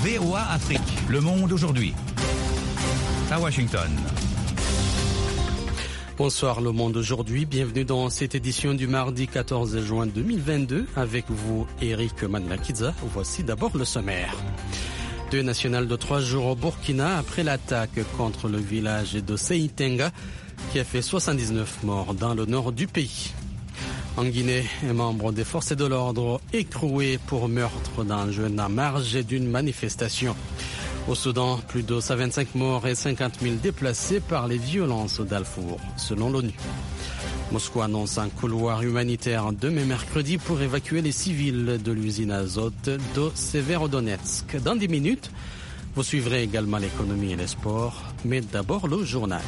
VOA Afrique, le monde aujourd'hui. À Washington. Bonsoir Le Monde aujourd'hui, bienvenue dans cette édition du mardi 14 juin 2022 avec vous Eric Manlakiza. Voici d'abord le sommaire. Deuil national de 3 jours au Burkina après l'attaque contre le village de Seitenga qui a fait 79 morts dans le nord du pays. En Guinée, un membre des forces de l'ordre écroué pour meurtre d'un jeune à marge d'une manifestation. Au Soudan, plus de 125 morts et 50 000 déplacés par les violences au Darfour, selon l'ONU. Moscou annonce un couloir humanitaire demain mercredi pour évacuer les civils de l'usine azote de Severodonetsk. Dans 10 minutes, vous suivrez également l'économie et les sports, mais d'abord le journal.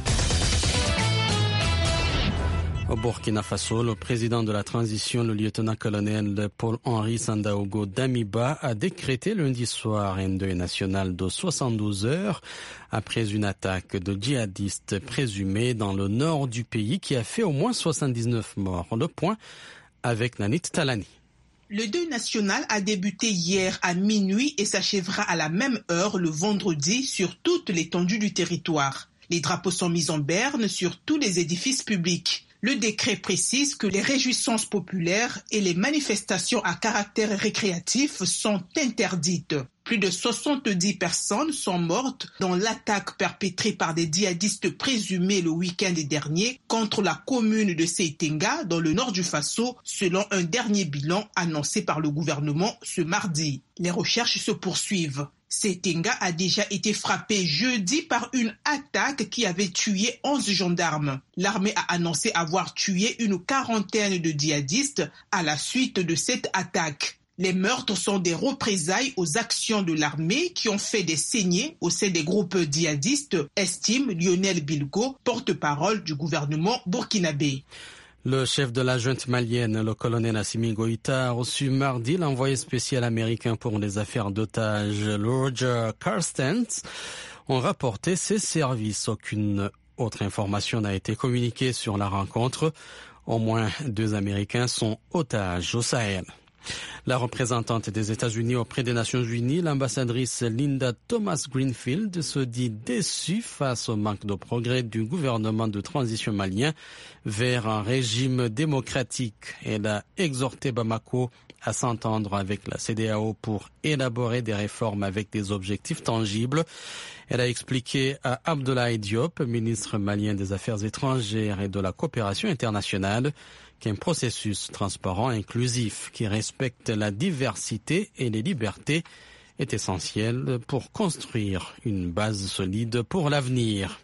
Au Burkina Faso, le président de la transition, le lieutenant-colonel Paul-Henri Sandaogo Damiba, a décrété lundi soir un deuil national de 72 heures après une attaque de djihadistes présumés dans le nord du pays qui a fait au moins 79 morts. Le point avec Nanit Talani. Le deuil national a débuté hier à minuit et s'achèvera à la même heure le vendredi sur toute l'étendue du territoire. Les drapeaux sont mis en berne sur tous les édifices publics. Le décret précise que les réjouissances populaires et les manifestations à caractère récréatif sont interdites. Plus de 70 personnes sont mortes dans l'attaque perpétrée par des djihadistes présumés le week-end dernier contre la commune de Seitenga dans le nord du Faso, selon un dernier bilan annoncé par le gouvernement ce mardi. Les recherches se poursuivent. Seitenga a déjà été frappé jeudi par une attaque qui avait tué 11 gendarmes. L'armée a annoncé avoir tué une quarantaine de djihadistes à la suite de cette attaque. Les meurtres sont des représailles aux actions de l'armée qui ont fait des saignées au sein des groupes djihadistes, estime Lionel Bilgo, porte-parole du gouvernement burkinabé. Le chef de la junte malienne, le colonel Assimi Goïta, a reçu mardi l'envoyé spécial américain pour les affaires d'otages, Roger Carstens, ont rapporté ses services. Aucune autre information n'a été communiquée sur la rencontre. Au moins 2 Américains sont otages au Sahel. La représentante des États-Unis auprès des Nations Unies, l'ambassadrice Linda Thomas-Greenfield, se dit déçue face au manque de progrès du gouvernement de transition malien vers un régime démocratique. Elle a exhorté Bamako à s'entendre avec la CEDEAO pour élaborer des réformes avec des objectifs tangibles. Elle a expliqué à Abdoulaye Diop, ministre malien des Affaires étrangères et de la coopération internationale, qu'un processus transparent et inclusif qui respecte la diversité et les libertés est essentiel pour construire une base solide pour l'avenir.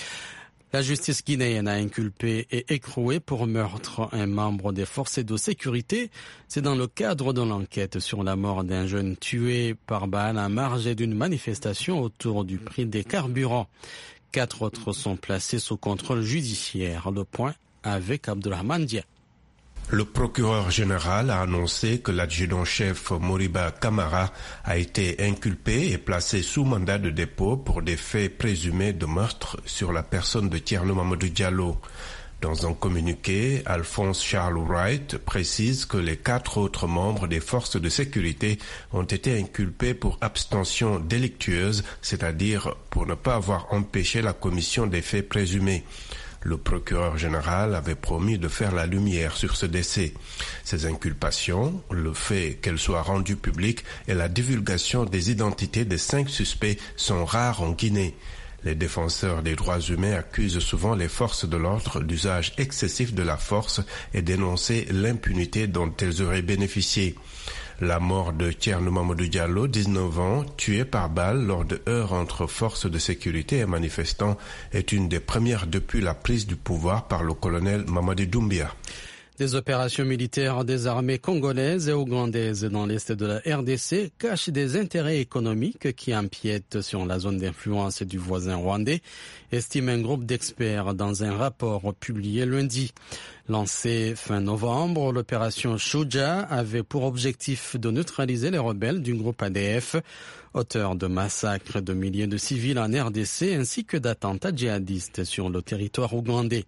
La justice guinéenne a inculpé et écroué pour meurtre un membre des forces de sécurité. C'est dans le cadre de l'enquête sur la mort d'un jeune tué par balle à marge d'une manifestation autour du prix des carburants. 4 autres sont placés sous contrôle judiciaire. Le point avec Abdourahmane Dia. Le procureur général a annoncé que l'adjudant-chef Moriba Kamara a été inculpé et placé sous mandat de dépôt pour des faits présumés de meurtre sur la personne de Thierno Mamadou Diallo. Dans un communiqué, Alphonse Charles Wright précise que les 4 autres membres des forces de sécurité ont été inculpés pour abstention délictueuse, c'est-à-dire pour ne pas avoir empêché la commission des faits présumés. Le procureur général avait promis de faire la lumière sur ce décès. Ces inculpations, le fait qu'elles soient rendues publiques et la divulgation des identités des 5 suspects sont rares en Guinée. Les défenseurs des droits humains accusent souvent les forces de l'ordre d'usage excessif de la force et dénoncent l'impunité dont elles auraient bénéficié. La mort de Thierno Mamadou Diallo, 19 ans, tué par balle lors de heurts entre forces de sécurité et manifestants, est une des premières depuis la prise du pouvoir par le colonel Mamadi Doumbia. Des opérations militaires des armées congolaises et ougandaises dans l'est de la RDC cachent des intérêts économiques qui empiètent sur la zone d'influence du voisin rwandais, estime un groupe d'experts dans un rapport publié lundi. Lancée fin novembre, l'opération Shuja avait pour objectif de neutraliser les rebelles du groupe ADF, auteur de massacres de milliers de civils en RDC ainsi que d'attentats djihadistes sur le territoire ougandais.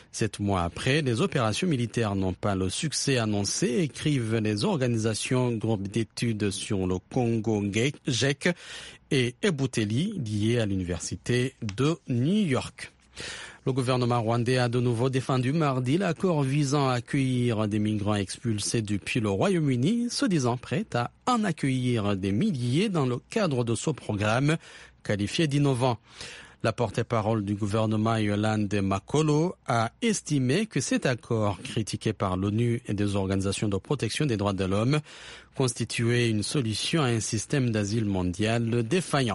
7 mois après, les opérations militaires n'ont pas le succès annoncé, écrivent les organisations groupes d'études sur le Congo GEC et Ebuteli, liées à l'université de New York. Le gouvernement rwandais a de nouveau défendu mardi l'accord visant à accueillir des migrants expulsés depuis le Royaume-Uni, se disant prêt à en accueillir des milliers dans le cadre de ce programme qualifié d'innovant. La porte-parole du gouvernement Yolande Makolo a estimé que cet accord, critiqué par l'ONU et des organisations de protection des droits de l'homme, constituait une solution à un système d'asile mondial défaillant.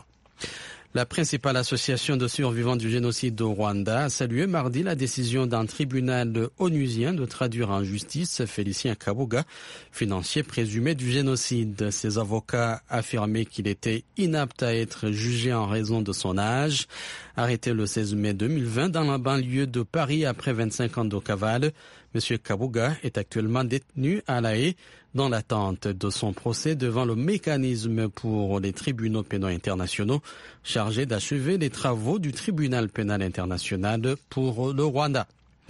La principale association de survivants du génocide au Rwanda a salué mardi la décision d'un tribunal onusien de traduire en justice Félicien Kabuga, financier présumé du génocide. Ses avocats affirmaient qu'il était inapte à être jugé en raison de son âge. Arrêté le 16 mai 2020 dans la banlieue de Paris après 25 ans de cavale, M. Kabuga est actuellement détenu à La Haye dans l'attente de son procès devant le mécanisme pour les tribunaux pénaux internationaux chargé d'achever les travaux du tribunal pénal international pour le Rwanda.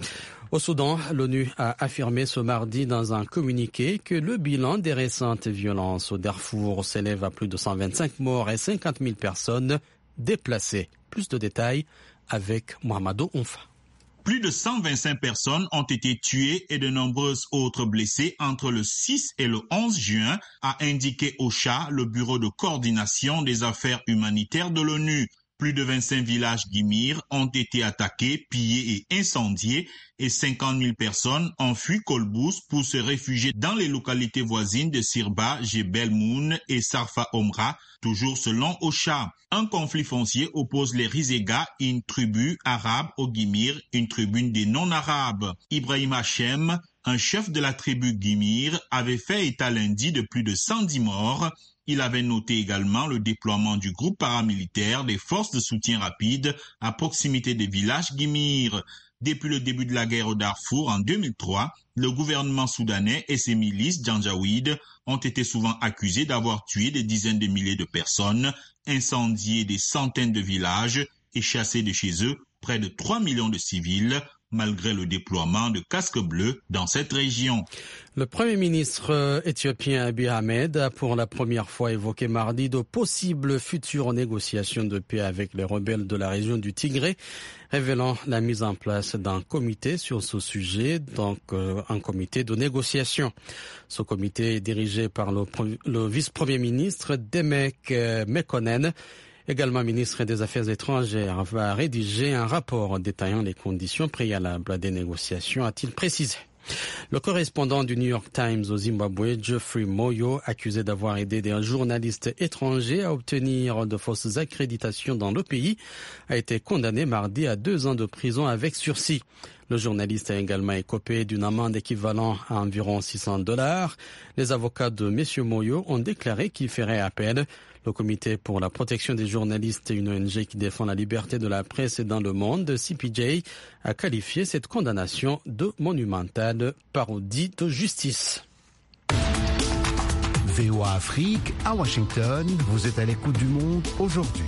Au Soudan, l'ONU a affirmé ce mardi dans un communiqué que le bilan des récentes violences au Darfour s'élève à plus de 125 morts et 50 000 personnes déplacées. Plus de détails avec Mohamedou Oumfa. Plus de 125 personnes ont été tuées et de nombreuses autres blessées entre le 6 et le 11 juin, a indiqué OCHA, le bureau de coordination des affaires humanitaires de l'ONU. Plus de 25 villages d'Imir ont été attaqués, pillés et incendiés et 50 000 personnes ont fui Kolbous pour se réfugier dans les localités voisines de Sirba, Jebel Moun et Sarfa Omra, toujours selon OCHA. Un conflit foncier oppose les Rizega, une tribu arabe, au Guimir, une tribu des non-arabes. Ibrahim Hachem, un chef de la tribu Guimir, avait fait état lundi de plus de 110 morts. Il avait noté également le déploiement du groupe paramilitaire des forces de soutien rapide à proximité des villages Guimir. Depuis le début de la guerre au Darfour en 2003, le gouvernement soudanais et ses milices Janjaweed ont été souvent accusés d'avoir tué des dizaines de milliers de personnes, incendié des centaines de villages et chassé de chez eux près de 3 millions de civils, malgré le déploiement de casques bleus dans cette région. Le Premier ministre éthiopien Abiy Ahmed a pour la première fois évoqué mardi de possibles futures négociations de paix avec les rebelles de la région du Tigré, révélant la mise en place d'un comité sur ce sujet, donc un comité de négociation. Ce comité est dirigé par le vice-premier ministre Demek Mekonnen, également ministre des Affaires étrangères, va rédiger un rapport détaillant les conditions préalables des négociations, a-t-il précisé. Le correspondant du New York Times au Zimbabwe, Geoffrey Moyo, accusé d'avoir aidé des journalistes étrangers à obtenir de fausses accréditations dans le pays, a été condamné mardi à 2 ans de prison avec sursis. Le journaliste a également écopé d'une amende équivalente à environ $600. Les avocats de M. Moyo ont déclaré qu'ils feraient appel. Le Comité pour la protection des journalistes, une ONG qui défend la liberté de la presse dans le monde, CPJ, a qualifié cette condamnation de monumentale parodie de justice. VOA Afrique, à Washington, vous êtes à l'écoute du monde aujourd'hui.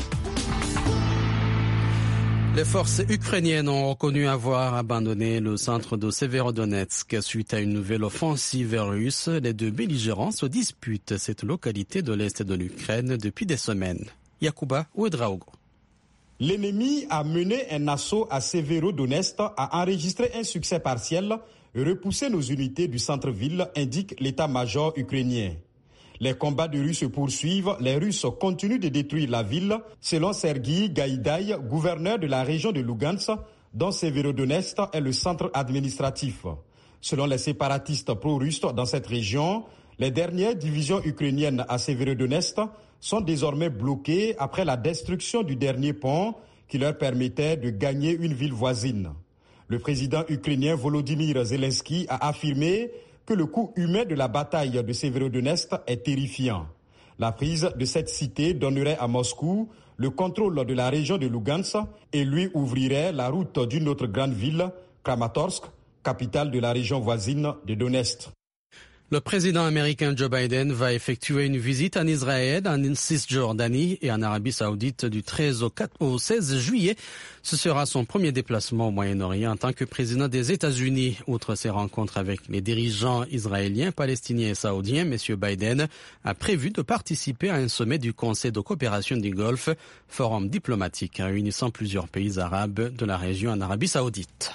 Les forces ukrainiennes ont reconnu avoir abandonné le centre de Severodonetsk suite à une nouvelle offensive russe. Les deux belligérants se disputent cette localité de l'est de l'Ukraine depuis des semaines. Yakuba Ouedraogo. L'ennemi a mené un assaut à Severodonetsk, a enregistré un succès partiel et repoussé nos unités du centre-ville, indique l'état-major ukrainien. Les combats de rue se poursuivent, les Russes continuent de détruire la ville, selon Sergueï Gaïdaï, gouverneur de la région de Lugansk, dont Severodonetsk est le centre administratif. Selon les séparatistes pro-russes dans cette région, les dernières divisions ukrainiennes à Severodonetsk sont désormais bloquées après la destruction du dernier pont qui leur permettait de gagner une ville voisine. Le président ukrainien Volodymyr Zelensky a affirmé que le coût humain de la bataille de Severodonetsk est terrifiant. La prise de cette cité donnerait à Moscou le contrôle de la région de Lugansk et lui ouvrirait la route d'une autre grande ville, Kramatorsk, capitale de la région voisine de Donetsk. Le président américain Joe Biden va effectuer une visite en Israël, en Cisjordanie et en Arabie Saoudite du 13 au 16 juillet. Ce sera son premier déplacement au Moyen-Orient en tant que président des États-Unis. Outre ses rencontres avec les dirigeants israéliens, palestiniens et saoudiens, M. Biden a prévu de participer à un sommet du Conseil de coopération du Golfe, forum diplomatique réunissant plusieurs pays arabes de la région en Arabie Saoudite.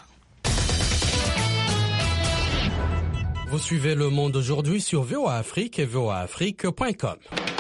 Vous suivez Le Monde aujourd'hui sur VOA Afrique et voaafrique.com.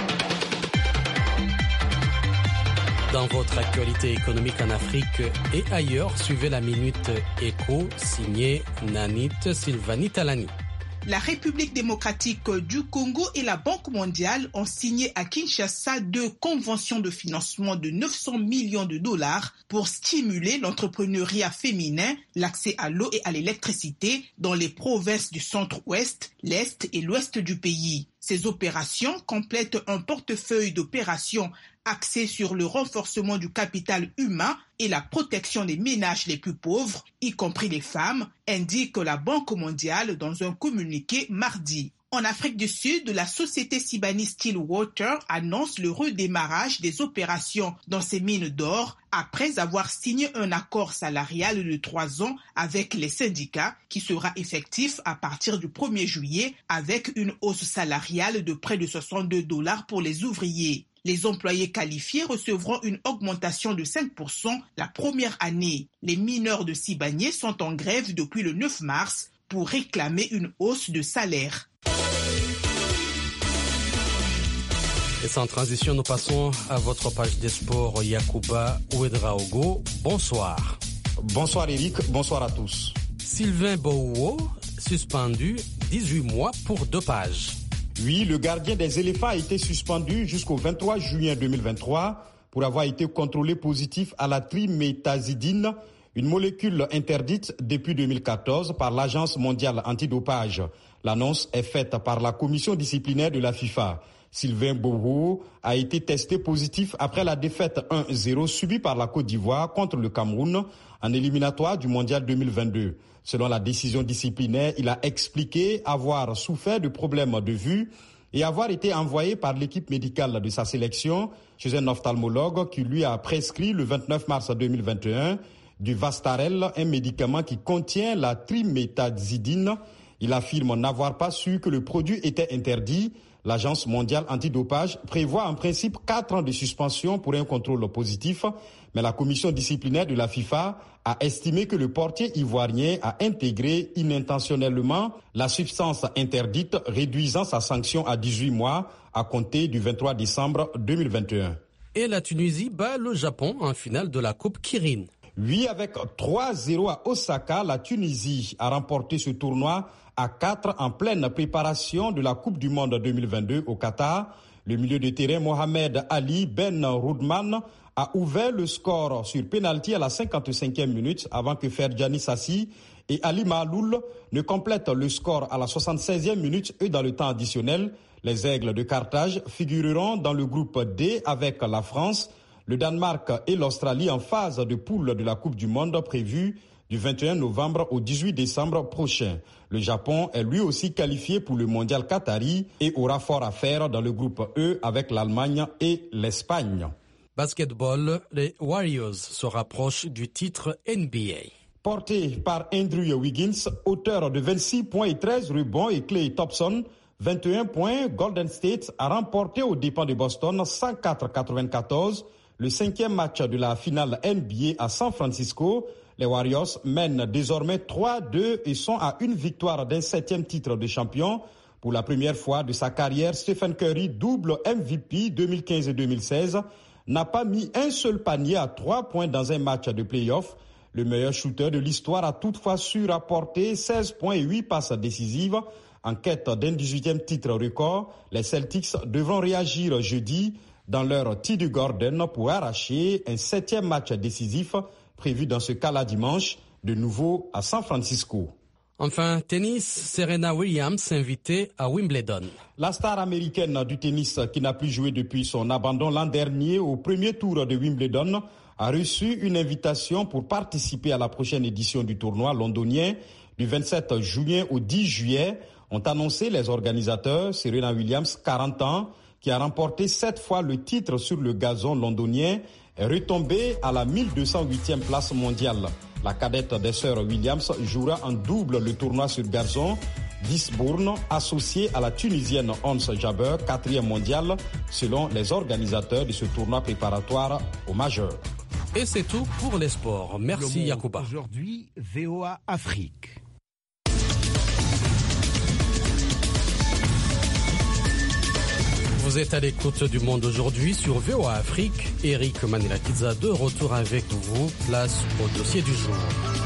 Dans votre actualité économique en Afrique et ailleurs, suivez la Minute Éco, signée Nanit Sylvanie Talani. La République démocratique du Congo et la Banque mondiale ont signé à Kinshasa 2 conventions de financement de 900 millions de dollars pour stimuler l'entrepreneuriat féminin, l'accès à l'eau et à l'électricité dans les provinces du centre-ouest, l'est et l'ouest du pays. Ces opérations complètent un portefeuille d'opérations axé sur le renforcement du capital humain et la protection des ménages les plus pauvres, y compris les femmes, indique la Banque mondiale dans un communiqué mardi. En Afrique du Sud, la société Sibanye-Stillwater annonce le redémarrage des opérations dans ses mines d'or après avoir signé un accord salarial de 3 ans avec les syndicats qui sera effectif à partir du 1er juillet avec une hausse salariale de près de $62 pour les ouvriers. Les employés qualifiés recevront une augmentation de 5% la première année. Les mineurs de Sibanye sont en grève depuis le 9 mars pour réclamer une hausse de salaire. Et sans transition, nous passons à votre page des sports, Yacouba Ouedraogo. Bonsoir. Bonsoir Eric, bonsoir à tous. Sylvain Bouwo, suspendu 18 mois pour dopage. Oui, le gardien des éléphants a été suspendu jusqu'au 23 juin 2023 pour avoir été contrôlé positif à la triméthazidine, une molécule interdite depuis 2014 par l'Agence mondiale antidopage. L'annonce est faite par la commission disciplinaire de la FIFA. Sylvain Bouwo a été testé positif après la défaite 1-0 subie par la Côte d'Ivoire contre le Cameroun en éliminatoire du Mondial 2022. Selon la décision disciplinaire, il a expliqué avoir souffert de problèmes de vue et avoir été envoyé par l'équipe médicale de sa sélection chez un ophtalmologue qui lui a prescrit le 29 mars 2021 du Vastarel, un médicament qui contient la triméthazidine. Il affirme n'avoir pas su que le produit était interdit. L'Agence mondiale antidopage prévoit en principe 4 ans de suspension pour un contrôle positif, mais la commission disciplinaire de la FIFA a estimé que le portier ivoirien a intégré inintentionnellement la substance interdite, réduisant sa sanction à 18 mois à compter du 23 décembre 2021. Et la Tunisie bat le Japon en finale de la Coupe Kirin. Oui, avec 3-0 à Osaka, la Tunisie a remporté ce tournoi à 4 en pleine préparation de la Coupe du Monde 2022 au Qatar. Le milieu de terrain Mohamed Ali Ben Roudman a ouvert le score sur pénalty à la 55e minute avant que Ferjani Sassi et Ali Mahloul ne complètent le score à la 76e minute et dans le temps additionnel. Les Aigles de Carthage figureront dans le groupe D avec la France, le Danemark et l'Australie en phase de poule de la Coupe du Monde prévue du 21 novembre au 18 décembre prochain. Le Japon est lui aussi qualifié pour le mondial qatari et aura fort à faire dans le groupe E avec l'Allemagne et l'Espagne. Basketball, les Warriors se rapprochent du titre NBA. Porté par Andrew Wiggins, auteur de 26 points et 13 rebonds, et Klay Thompson, 21 points, Golden State a remporté aux dépens de Boston 104-94 le 5e match de la finale NBA à San Francisco. Les Warriors mènent désormais 3-2 et sont à une victoire d'un 7e titre de champion. Pour la première fois de sa carrière, Stephen Curry, double MVP 2015 et 2016, n'a pas mis un seul panier à 3 points dans un match de play-off. Le meilleur shooter de l'histoire a toutefois su rapporter 16 points et 8 passes décisives. En quête d'un 18e titre record, les Celtics devront réagir jeudi dans leur TD Garden pour arracher un 7e match décisif prévu dans ce cas-là dimanche, de nouveau à San Francisco. Enfin, tennis, Serena Williams invitée à Wimbledon. La star américaine du tennis, qui n'a plus joué depuis son abandon l'an dernier au premier tour de Wimbledon, a reçu une invitation pour participer à la prochaine édition du tournoi londonien. Du 27 juin au 10 juillet, ont annoncé les organisateurs, Serena Williams, 40 ans, qui a remporté 7 fois le titre sur le gazon londonien, est retombée à la 1208e place mondiale. La cadette des sœurs Williams jouera en double le tournoi sur gazon d'Eastbourne, associée à la Tunisienne Ons Jabeur, 4e mondiale, selon les organisateurs de ce tournoi préparatoire au majeur. Et c'est tout pour les sports. Merci Yacouba. Aujourd'hui, VOA Afrique. Vous êtes à l'écoute du Monde aujourd'hui sur VOA Afrique. Eric Manila-Kiza de retour avec vous. Place au dossier du jour.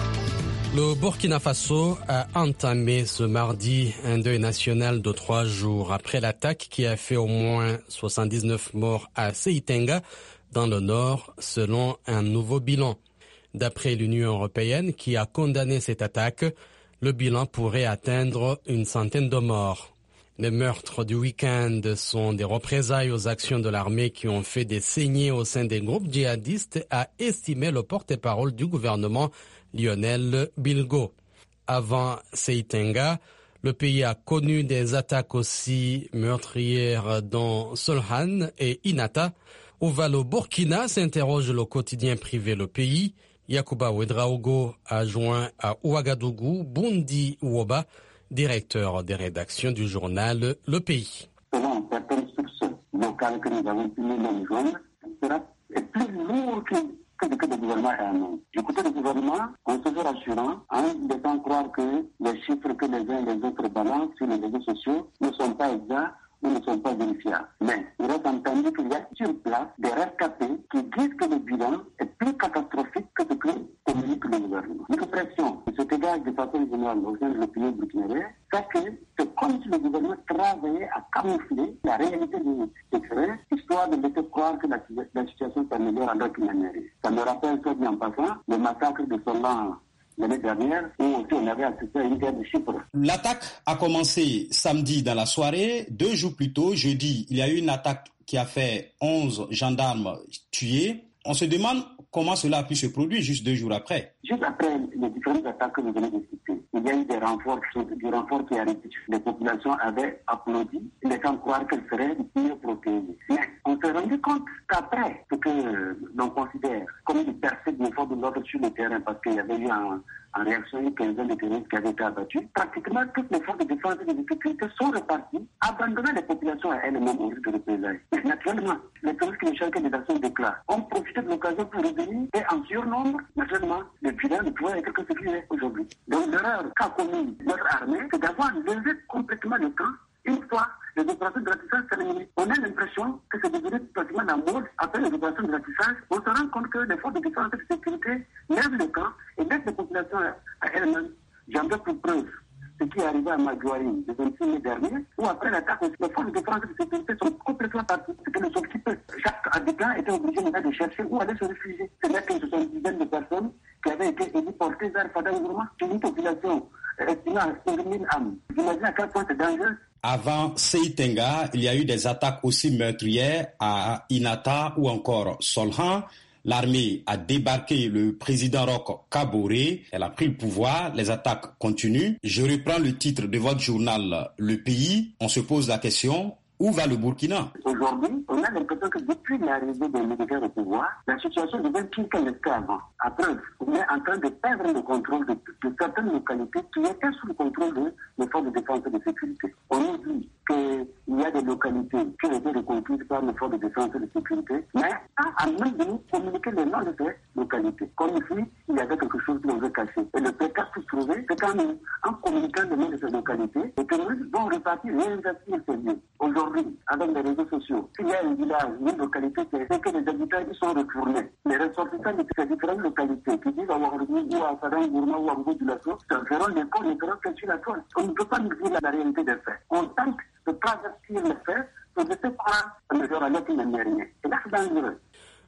Le Burkina Faso a entamé ce mardi un deuil national de 3 jours après l'attaque qui a fait au moins 79 morts à Seitenga, dans le nord, selon un nouveau bilan. D'après l'Union européenne qui a condamné cette attaque, le bilan pourrait atteindre une centaine de morts. Les meurtres du week-end sont des représailles aux actions de l'armée qui ont fait des saignées au sein des groupes djihadistes, a estimé le porte-parole du gouvernement Lionel Bilgo. Avant Seitenga, le pays a connu des attaques aussi meurtrières dans Solhan et Inata. Où va le Burkina, s'interroge le quotidien privé Le Pays. Yacouba Ouedraogo a joint à Ouagadougou Bundi Woba, directeur des rédactions du journal Le Pays. Selon certaines sources locales que nous avons pu nous joindre, sera plus lourd que le gouvernement a annoncé. Du côté du gouvernement, on se fait rassurant en laissant croire que les chiffres que les uns et les autres balancent sur les réseaux sociaux ne sont pas exacts ou ne sont pas vérifiables. Mais il reste entendu qu'il y a sur place des rescapés qui disent que le bilan est plus catastrophique que ce que communique le gouvernement. L'expression se dégage de façon générale au sein de l'opinion burkinabé, c'est que c'est comme si le gouvernement travaillait à camoufler la réalité du terrain, histoire de laisser croire que la situation s'améliore alors qu'il n'en est rien. Ça me rappelle, soit bien en passant, le massacre de Solhan l'année dernière, où aussi on avait assisté à une guerre de chiffres. L'attaque a commencé samedi dans la soirée. 2 jours plus tôt, jeudi, il y a eu une attaque qui a fait 11 gendarmes tués. On se demande comment cela a pu se produire juste 2 jours après. Juste après les différentes attaques que vous venez de citer, il y a eu des renforts qui arrivent. Les populations avaient applaudi, laissant croire qu'elles seraient mieux protégées. Mais on s'est rendu compte qu'après ce que l'on considère comme une percée de l'effort de l'ordre sur le terrain, parce qu'il y avait eu en réaction une quinzaine de terroristes qui avaient été abattus, pratiquement toutes les forces de défense et de sécurité sont reparties, abandonnant les populations à elles-mêmes au risque de représailles. Mais naturellement, les terroristes qui ne cherchent que des actions d'éclat ont profité de l'occasion pour revenir et en surnombre, naturellement, le bilan ne pouvait être que ce qu'il est aujourd'hui. Donc l'erreur qu'a commis notre armée, c'est d'avoir levé complètement le camp une fois les opérations de ratissage terminées. On a l'impression que c'est devenu pratiquement la mode. Après les opérations de ratissage, on se rend compte que les forces de défense et de sécurité lèvent le camp et laissent les populations à elles-mêmes. J'en veux pour preuve ce qui est arrivé à Madjouari le 26 mai dernier, où après l'attaque, les forces de défense et de sécurité sont complètement parties. C'était le sauve qui peut. Chaque habitant était obligé de chercher où aller se réfugier. C'est-à-dire que ce sont une dizaine de personnes qui avaient été héliportées vers Fadagourma, une population estimée à 5 000 âmes. J'imagine à quel point c'est dangereux. Avant Seitenga, il y a eu des attaques aussi meurtrières à Inata ou encore Solhan. L'armée a débarqué le président Roch Kaboré. Elle a pris le pouvoir. Les attaques continuent. Je reprends le titre de votre journal Le Pays. On se pose la question, où va le Burkina? Aujourd'hui, on a l'impression que depuis l'arrivée des militaires au pouvoir, la situation devient pire qu'elle n'était avant. À preuve, on est en train de perdre le contrôle de certaines localités qui étaient sous le contrôle des forces de défense et de sécurité. On nous dit qu'il y a des localités qui ont été reconquises par les forces de défense et de sécurité, mais à même de nous communiquer les noms de ces localités. Comme ici, il y avait quelque chose qu'on veut cacher. Et le prétexte pour trouver, c'est en communiquant les noms de ces localités, les terroristes vont repartir et investir ces lieux. Aujourd'hui, avec les réseaux sociaux, s'il y a un village, une localité, c'est que les habitants y sont retournés. Les ressortissants de ces différentes localités qui disent à Ouagadougou ou à Sadang Gourma ou à Bougou du Lasso, ça feront des cons, ils feront que sur la toile. On ne peut pas nous dire la réalité des faits. On tente de traverser les faits pour laisser croire à mesure à l'autre qu'il n'en est rien. Et là, c'est dangereux.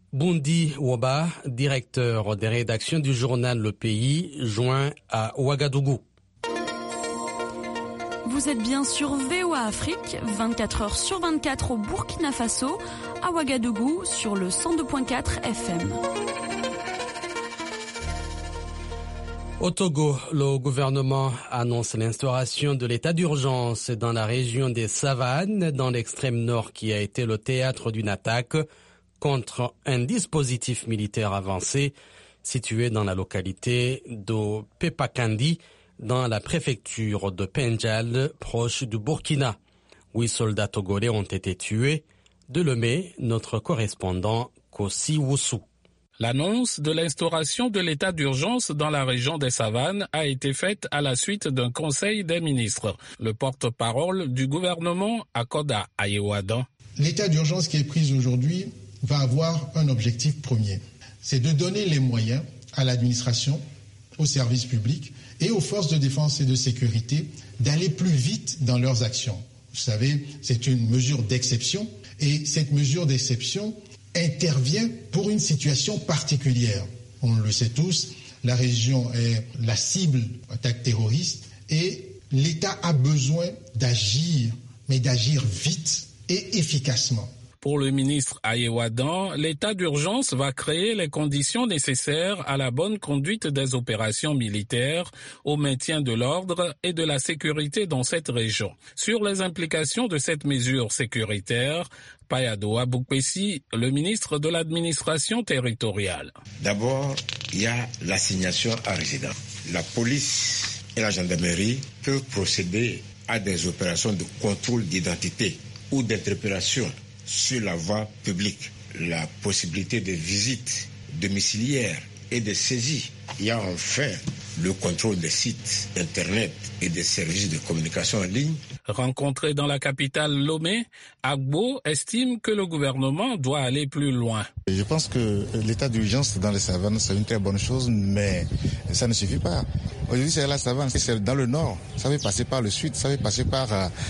Bundi Woba, directeur des rédactions du journal Le Pays, joint à Ouagadougou. Vous êtes bien sur VOA Afrique, 24 heures sur 24 au Burkina Faso, à Ouagadougou sur le 102.4 FM. Au Togo, le gouvernement annonce l'instauration de l'état d'urgence dans la région des Savanes, dans l'extrême nord qui a été le théâtre d'une attaque contre un dispositif militaire avancé situé dans la localité de Pepakandi, dans la préfecture de Pendjal, proche du Burkina. 8 soldats togolais ont été tués. De Lomé, notre correspondant Kossi Woussou. L'annonce de l'instauration de l'état d'urgence dans la région des Savanes a été faite à la suite d'un conseil des ministres. Le porte-parole du gouvernement, Akoda Ayewadan. L'état d'urgence qui est pris aujourd'hui va avoir un objectif premier. C'est de donner les moyens à l'administration, aux services publics et aux forces de défense et de sécurité d'aller plus vite dans leurs actions. Vous savez, c'est une mesure d'exception et cette mesure d'exception intervient pour une situation particulière. On le sait tous, la région est la cible d'attaques terroristes et l'État a besoin d'agir, mais d'agir vite et efficacement. Pour le ministre Ayewadan, l'état d'urgence va créer les conditions nécessaires à la bonne conduite des opérations militaires, au maintien de l'ordre et de la sécurité dans cette région. Sur les implications de cette mesure sécuritaire, Payadoa Boukpessi, le ministre de l'administration territoriale. D'abord, il y a l'assignation à résidence. La police et la gendarmerie peuvent procéder à des opérations de contrôle d'identité ou d'interpellation sur la voie publique, la possibilité de visites domiciliaires et de saisies. Il y a enfin le contrôle des sites Internet et des services de communication en ligne. Rencontré dans la capitale Lomé, Agbo estime que le gouvernement doit aller plus loin. Je pense que l'état d'urgence dans les savanes, c'est une très bonne chose, mais ça ne suffit pas. Aujourd'hui, c'est la savane, c'est dans le nord. Ça veut passer par le sud, ça veut passer par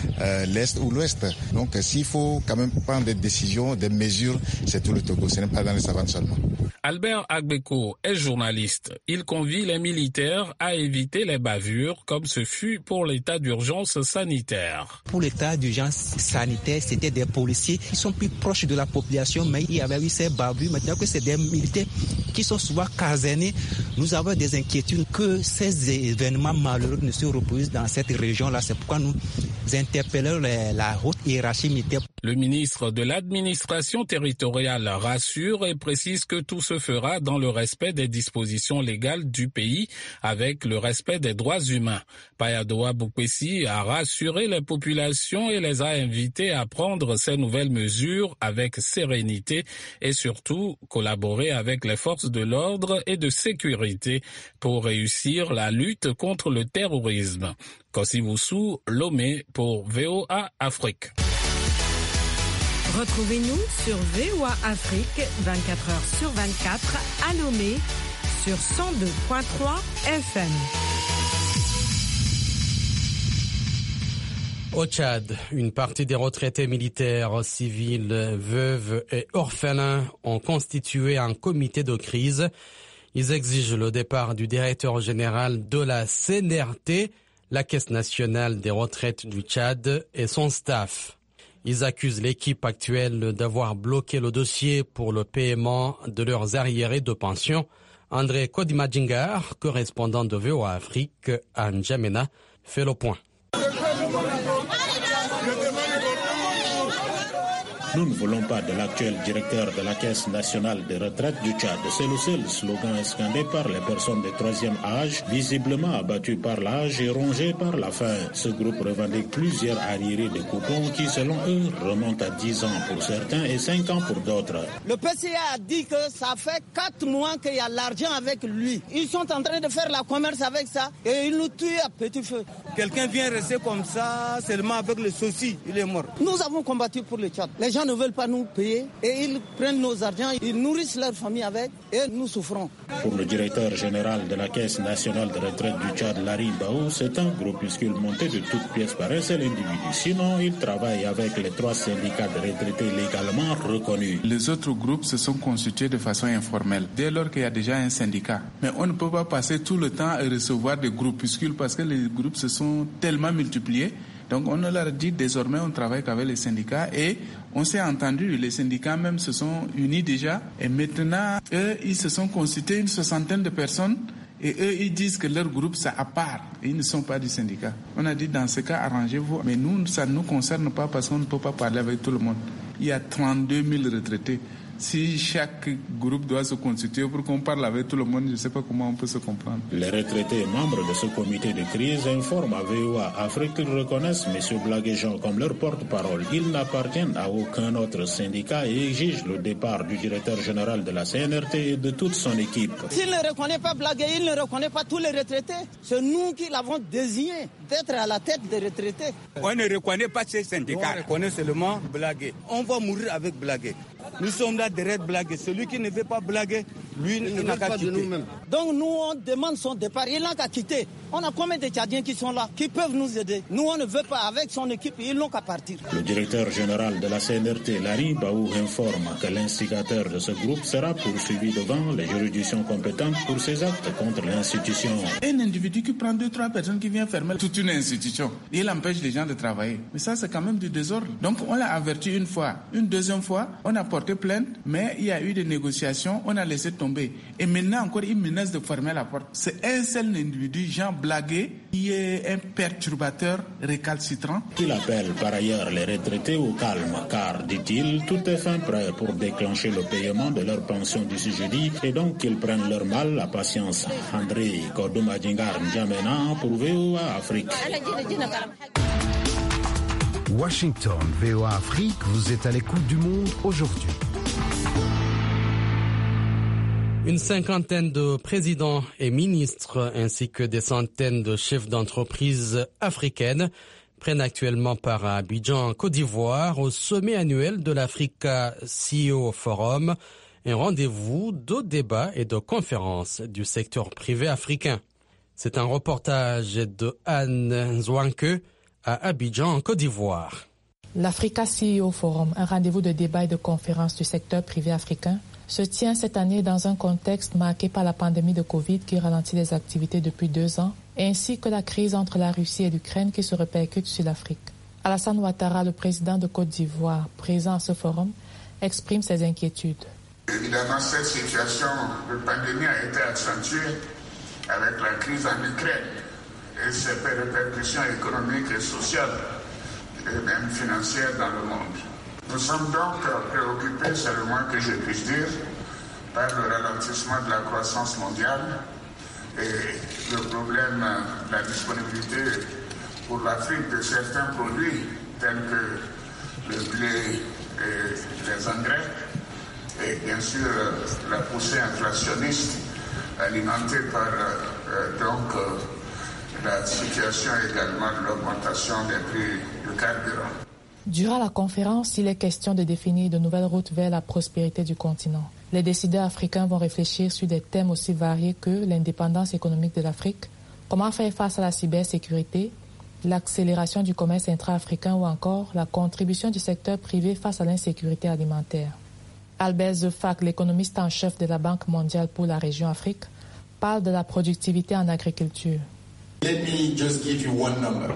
l'est ou l'ouest. Donc, s'il faut quand même prendre des décisions, des mesures, c'est tout le Togo, ce n'est pas dans les savanes seulement. Albert Agbeko est journaliste. Il convie les militaires à éviter les bavures, comme ce fut pour l'état d'urgence sanitaire. Pour l'état d'urgence sanitaire, c'était des policiers qui sont plus proches de la population, mais il y avait eu ces bavures. Maintenant que c'est des militaires qui sont souvent casernés, nous avons des inquiétudes que ces événements malheureux ne se reproduisent dans cette région-là. C'est pourquoi nous interpellons la haute hiérarchie militaire. Le ministre de l'administration territoriale rassure et précise que tout se fera dans le respect des dispositions légales du pays avec le respect des droits humains. Payadoa Boukpessi a rassuré les populations et les a invités à prendre ces nouvelles mesures avec sérénité et surtout collaborer avec les forces de l'ordre et de sécurité pour réussir la lutte contre le terrorisme. Kossi Woussou, Lomé pour VOA Afrique. Retrouvez-nous sur VOA Afrique 24h/24 à Lomé sur 102.3 FM. Au Tchad, une partie des retraités militaires, civils, veuves et orphelins ont constitué un comité de crise. Ils exigent le départ du directeur général de la CNRT, la Caisse nationale des retraites du Tchad, et son staff. Ils accusent l'équipe actuelle d'avoir bloqué le dossier pour le paiement de leurs arriérés de pension. André Kodima-Djingar, correspondant de VOA Afrique à N'Djamena, fait le point. Nous ne voulons pas de l'actuel directeur de la Caisse nationale des retraites du Tchad. C'est le seul slogan scandé par les personnes de troisième âge, visiblement abattues par l'âge et rongées par la faim. Ce groupe revendique plusieurs arriérés de coupons qui, selon eux, remontent à 10 ans pour certains et 5 ans pour d'autres. Le PCA a dit que ça fait 4 mois qu'il y a l'argent avec lui. Ils sont en train de faire la commerce avec ça et ils nous tuent à petit feu. Quelqu'un vient rester comme ça, seulement avec le souci, il est mort. Nous avons combattu pour le Tchad. Les gens ne veulent pas nous payer et ils prennent nos argents, ils nourrissent leur famille avec et nous souffrons. Pour le directeur général de la Caisse nationale de retraite du Tchad, Larry Baou, c'est un groupuscule monté de toutes pièces par un seul individu. Sinon, il travaille avec les 3 syndicats de retraités légalement reconnus. Les autres groupes se sont constitués de façon informelle, dès lors qu'il y a déjà un syndicat. Mais on ne peut pas passer tout le temps à recevoir des groupuscules parce que les groupes se sont tellement multipliés. Donc on leur dit désormais on travaille qu'avec les syndicats et on s'est entendu, les syndicats même se sont unis déjà et maintenant eux ils se sont constitués une 60aine de personnes Et eux, ils disent que leur groupe, c'est à part. Et ils ne sont pas du syndicat. On a dit, dans ce cas, arrangez-vous. Mais nous, ça ne nous concerne pas parce qu'on ne peut pas parler avec tout le monde. Il y a 32 000 retraités. Si chaque groupe doit se constituer pour qu'on parle avec tout le monde, je ne sais pas comment on peut se comprendre. Les retraités membres de ce comité de crise informent à VOA Afrique qu'ils reconnaissent M. Blaguet-Jean comme leur porte-parole. Ils n'appartiennent à aucun autre syndicat et exigent le départ du directeur général de la CNRT et de toute son équipe. S'il ne reconnaît pas Blaguet, il ne reconnaît pas tous les retraités. C'est nous qui l'avons désigné d'être à la tête des retraités. On ne reconnaît pas ces syndicats. On reconnaît seulement Blaguet. On va mourir avec Blaguet. Nous sommes là derrière Blaguet. Celui qui ne veut pas blaguer, lui, il n'a qu'à quitter. Donc nous, on demande son départ. Il n'a qu'à quitter. On a combien de Tchadiens qui sont là, qui peuvent nous aider? Nous, on ne veut pas. Avec son équipe, ils n'ont qu'à partir. Le directeur général de la CNRT, Larry Baou, informe que l'instigateur de ce groupe sera poursuivi devant les juridictions compétentes pour ses actes contre l'institution. Un individu qui prend 2-3 personnes qui vient fermer toute une institution, il empêche les gens de travailler. Mais ça, c'est quand même du désordre. Donc, on l'a averti une fois. Une deuxième fois, on a porté plainte, mais il y a eu des négociations, on a laissé tomber. Et maintenant encore, il menace de fermer la porte. C'est un seul individu, Jean Blaguet, qui est un perturbateur récalcitrant. Il appelle par ailleurs les retraités au calme, car, dit-il, tout est fin prêt pour déclencher le paiement de leur pension d'ici jeudi, et donc qu'ils prennent leur mal à patience. André Kodouma-Djingar N'Djamena pour VOA Afrique. Washington, VOA Afrique, vous êtes à l'écoute du monde aujourd'hui. Une cinquantaine de présidents et ministres ainsi que des centaines de chefs d'entreprises africaines prennent actuellement part à Abidjan, Côte d'Ivoire, au sommet annuel de l'Africa CEO Forum, un rendez-vous de débats et de conférences du secteur privé africain. C'est un reportage de Anne Zouanke à Abidjan, en Côte d'Ivoire. L'Africa CEO Forum, un rendez-vous de débat et de conférences du secteur privé africain, se tient cette année dans un contexte marqué par la pandémie de Covid qui ralentit les activités depuis 2 ans, ainsi que la crise entre la Russie et l'Ukraine qui se répercute sur l'Afrique. Alassane Ouattara, le président de Côte d'Ivoire, présent à ce forum, exprime ses inquiétudes. Évidemment, cette situation de pandémie a été accentuée avec la crise en Ukraine et ses répercussions économiques et sociales et même financières dans le monde. Nous sommes donc préoccupés, c'est le moins que je puisse dire, par le ralentissement de la croissance mondiale et le problème de la disponibilité pour l'Afrique de certains produits tels que le blé et les engrais et bien sûr la poussée inflationniste alimentée par la situation également de l'augmentation des prix du carburant. Durant la conférence, il est question de définir de nouvelles routes vers la prospérité du continent. Les décideurs africains vont réfléchir sur des thèmes aussi variés que l'indépendance économique de l'Afrique, comment faire face à la cybersécurité, l'accélération du commerce intra-africain ou encore la contribution du secteur privé face à l'insécurité alimentaire. Albert Zefak, l'économiste en chef de la Banque mondiale pour la région Afrique, parle de la productivité en agriculture. Let me just give you one number.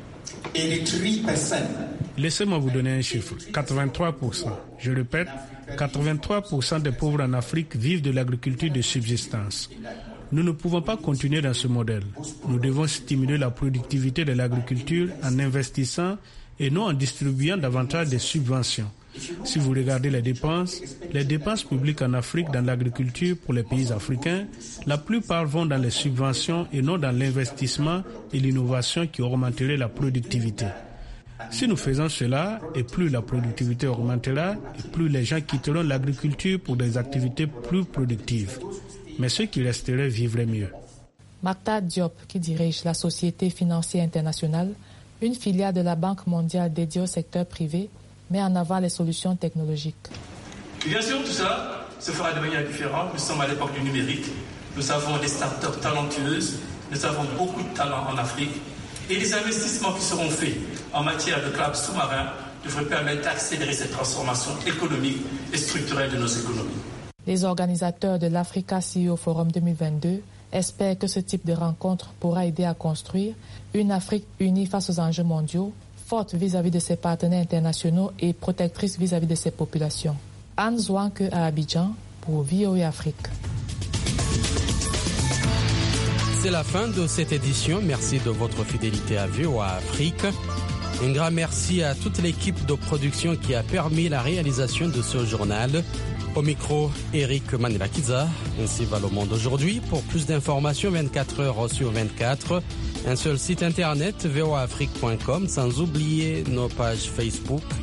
83%. Laissez-moi vous donner un chiffre. 83%. Je répète, 83% des pauvres en Afrique vivent de l'agriculture de subsistance. Nous ne pouvons pas continuer dans ce modèle. Nous devons stimuler la productivité de l'agriculture en investissant et non en distribuant davantage des subventions. Si vous regardez les dépenses publiques en Afrique dans l'agriculture pour les pays africains, la plupart vont dans les subventions et non dans l'investissement et l'innovation qui augmenteraient la productivité. Si nous faisons cela, et plus la productivité augmentera, et plus les gens quitteront l'agriculture pour des activités plus productives. Mais ceux qui resteraient vivraient mieux. Makta Diop, qui dirige la Société financière internationale, une filiale de la Banque mondiale dédiée au secteur privé, met en avant les solutions technologiques. Bien sûr, tout ça se fera de manière différente. Nous sommes à l'époque du numérique. Nous avons des start-up talentueuses. Nous avons beaucoup de talents en Afrique. Et les investissements qui seront faits en matière de cloud sous-marin devraient permettre d'accélérer cette transformation économique et structurelle de nos économies. Les organisateurs de l'Africa CEO Forum 2022 espèrent que ce type de rencontre pourra aider à construire une Afrique unie face aux enjeux mondiaux, forte vis-à-vis de ses partenaires internationaux et protectrice vis-à-vis de ses populations. Anne Zouanke à Abidjan pour VOA Afrique. C'est la fin de cette édition. Merci de votre fidélité à VOA Afrique. Un grand merci à toute l'équipe de production qui a permis la réalisation de ce journal. Au micro, Eric Manilakiza. Ainsi va le monde aujourd'hui. Pour plus d'informations, 24 heures sur 24. Un seul site internet, voaafrique.com, sans oublier nos pages Facebook